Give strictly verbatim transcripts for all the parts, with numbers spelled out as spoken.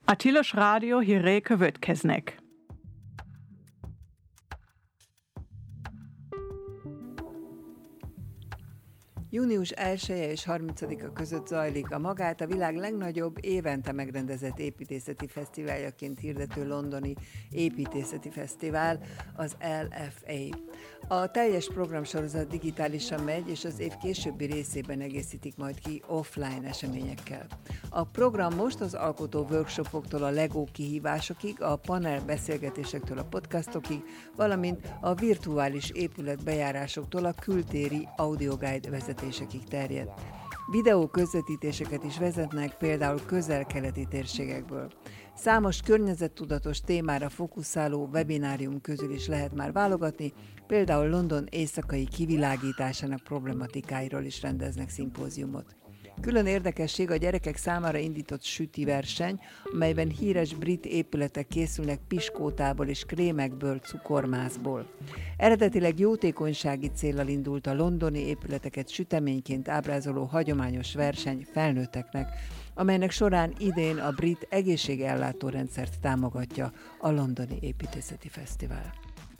A Tilos Rádió hírei következnek. június elseje és harmincadika között zajlik a magát a világ legnagyobb évente megrendezett építészeti fesztiváljaként hirdető londoni építészeti fesztivál, az el ef á. A teljes programsorozat digitálisan megy, és az év későbbi részében egészítik majd ki offline eseményekkel. A program most az alkotó workshopoktól a Lego kihívásokig, a panel beszélgetésektől a podcastokig, valamint a virtuális épület bejárásoktól a kültéri audioguide vezetésekig terjed. Videó közvetítéseket is vezetnek, például közel-keleti térségekből. Számos környezettudatos témára fókuszáló webinárium közül is lehet már válogatni, például London éjszakai kivilágításának problematikáiról is rendeznek szimpóziumot. Külön érdekesség a gyerekek számára indított süti verseny, amelyben híres brit épületek készülnek piskótából és krémekből, cukormászból. Eredetileg jótékonysági céllal indult a londoni épületeket süteményként ábrázoló hagyományos verseny felnőtteknek, amelynek során idén a brit egészségellátórendszert támogatja a Londoni Építészeti Fesztivál.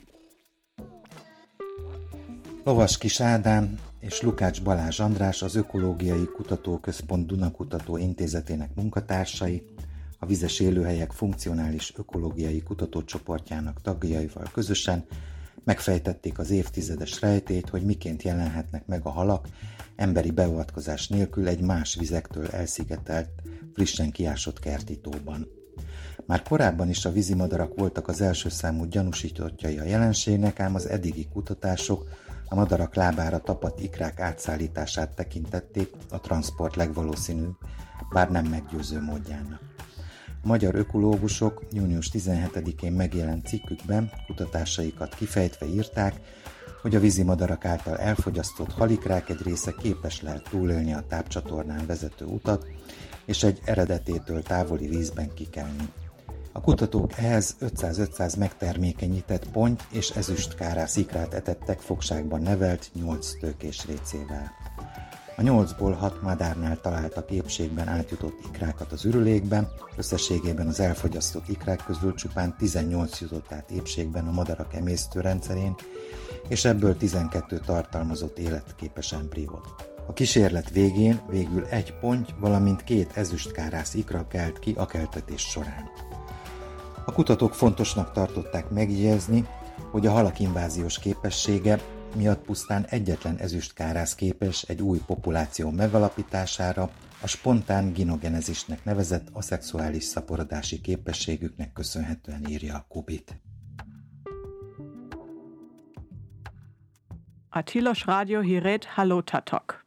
Lovas Kis Ádám és Lukács Balázs András, az Ökológiai Kutatóközpont Dunakutató Intézetének munkatársai, a Vizes Élőhelyek Funkcionális Ökológiai Kutatócsoportjának tagjaival közösen megfejtették az évtizedes rejtélyt, hogy miként jelenhetnek meg a halak emberi beavatkozás nélkül egy más vizektől elszigetelt, frissen kiásott kerti tóban. Már korábban is a vízimadarak voltak az első számú gyanúsítottjai a jelenségnek, ám az eddigi kutatások a madarak lábára tapadt ikrák átszállítását tekintették a transport legvalószínűbb, bár nem meggyőző módjának. A magyar ökológusok június tizenhetedikén megjelent cikkükben kutatásaikat kifejtve írták, hogy a vízimadarak által elfogyasztott halikrák egy része képes lehet túlélni a tápcsatornán vezető utat, és egy eredetétől távoli vízben kikelni. A kutatók ehhez ötszáz-ötszáz megtermékenyített ponty és ezüstkárász ikrát etettek fogságban nevelt nyolc tőkés récével. A nyolcból hat madárnál találtak épségben átjutott ikrákat az ürülékben, összességében az elfogyasztott ikrák közül csupán tizennyolc jutott át épségben a madarak emésztőrendszerén, és ebből tizenkettő tartalmazott életképes embriót. A kísérlet végén végül egy ponty, valamint két ezüstkárász ikra kelt ki a keltetés során. A kutatók fontosnak tartották megjegyezni, hogy a halak inváziós képessége miatt pusztán egyetlen ezüstkárász képes egy új populáció megalapítására, a spontán ginogenezisnek nevezett aszexuális szaporodási képességüknek köszönhetően, írja a Kubit. A Tilos Rádió hírét hallottatok.